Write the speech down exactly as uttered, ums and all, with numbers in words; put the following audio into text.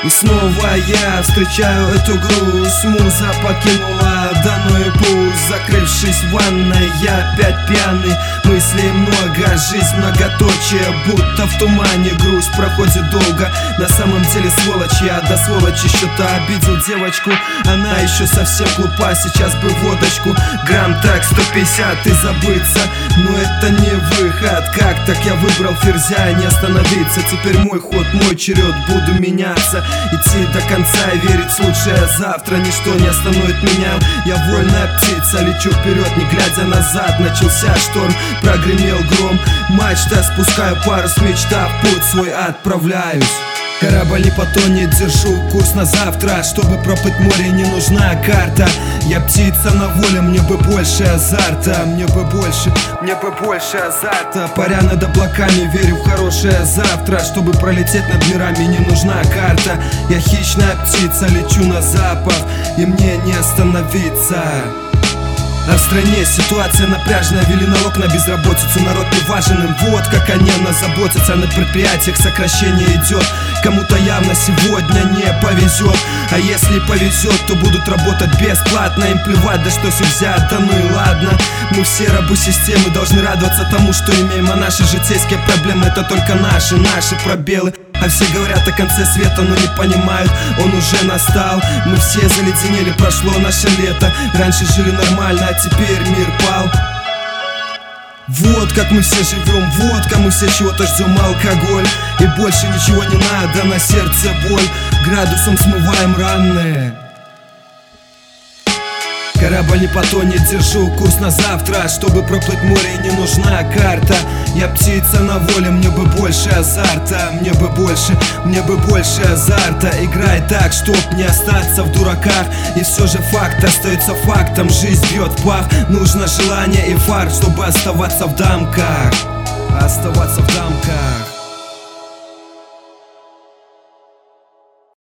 И снова я встречаю эту грусть. Муза покинула данную пусть. Закрывшись в ванной, я опять пьяный. Мыслей много, жизнь многоточие. Будто в тумане грусть проходит долго. На самом деле сволочь я, до сволочи счета. Обидел девочку, она еще совсем глупа. Сейчас бы водочку, грамм так сто пятьдесят и забыться. Но это не выход, как так я выбрал ферзя и не остановиться. Теперь мой ход, мой черед, буду меняться. Идти до конца и верить в лучшее завтра. Ничто не остановит меня, я вольная птица. Лечу вперед, не глядя назад. Начался шторм, прогремел гром. Мачта, спускаю парус, мечта, в путь свой отправляюсь. Корабль не потонет, держу курс на завтра. Чтобы проплыть море, не нужна карта. Я птица на воле, мне бы больше азарта. Мне бы больше, мне бы больше азарта. Паря над облаками, верю в хорошее завтра. Чтобы пролететь над мирами, не нужна карта. Я хищная птица, лечу на запад, и мне не остановиться. А в стране ситуация напряжная, ввели налог на безработицу. Народ не важен им, вот как они о нас заботятся. На предприятиях сокращение идет. Кому-то явно сегодня не повезет. А если повезет, то будут работать бесплатно. Им плевать, да что все взято, ну и ладно. Мы все рабы системы, должны радоваться тому, что имеем. А наши житейские проблемы — это только наши, наши пробелы. А все говорят о конце света, но не понимают, он уже настал. Мы все заледенели, прошло наше лето. Раньше жили нормально, а теперь мир пал. Вот как мы все живем, вот как мы все чего-то ждем. Алкоголь, и больше ничего не надо, на сердце боль. Градусом смываем раны. Корабль не потонет, держу курс на завтра. Чтобы проплыть море, не нужна карта. Я птица на воле, мне бы больше азарта. Мне бы больше, мне бы больше азарта. Играй так, чтоб не остаться в дураках. И все же факт остается фактом. Жизнь бьет в пах, нужно желание и фарт, чтобы оставаться в дамках. Оставаться в дамках.